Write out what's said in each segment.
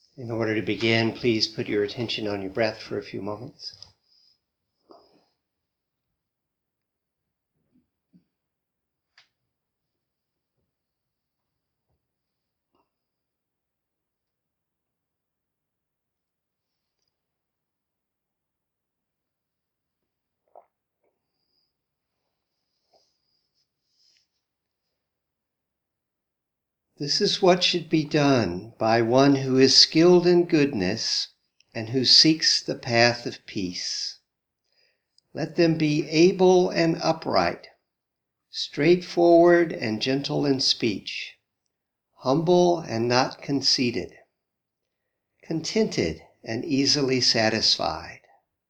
In order to begin, please put your attention on your breath for a few moments. This is what should be done by one who is skilled in goodness and who seeks the path of peace. Let them be able and upright, straightforward and gentle in speech, humble and not conceited, contented and easily satisfied,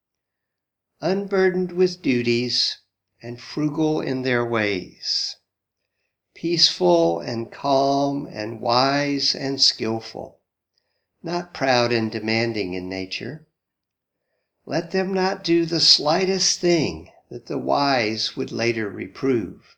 unburdened with duties and frugal in their ways, peaceful and calm and wise and skillful, not proud and demanding in nature. Let them not do the slightest thing that the wise would later reprove.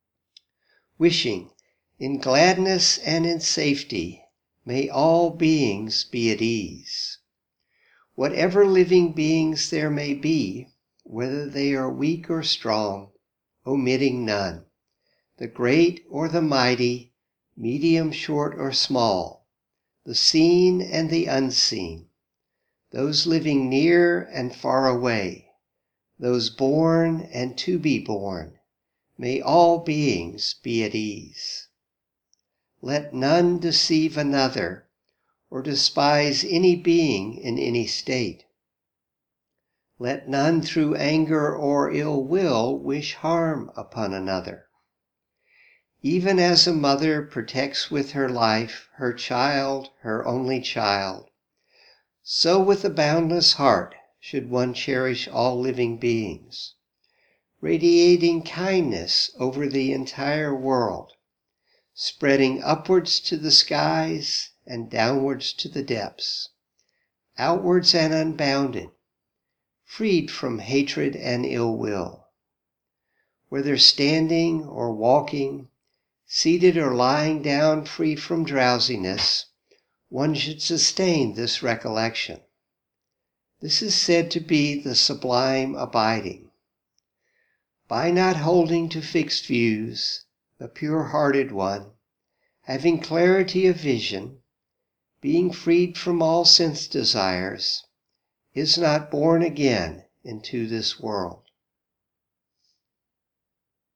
Wishing, in gladness and in safety, may all beings be at ease. Whatever living beings there may be, whether they are weak or strong, omitting none, the great or the mighty, medium, short, or small, the seen and the unseen, those living near and far away, those born and to be born, may all beings be at ease. Let none deceive another or despise any being in any state. Let none through anger or ill will wish harm upon another. Even as a mother protects with her life her child, her only child, so with a boundless heart should one cherish all living beings, radiating kindness over the entire world, spreading upwards to the skies and downwards to the depths, outwards and unbounded, freed from hatred and ill will. Whether standing or walking, seated or lying down free from drowsiness, one should sustain this recollection. This is said to be the sublime abiding. By not holding to fixed views, the pure-hearted one, having clarity of vision, being freed from all sense desires, is not born again into this world.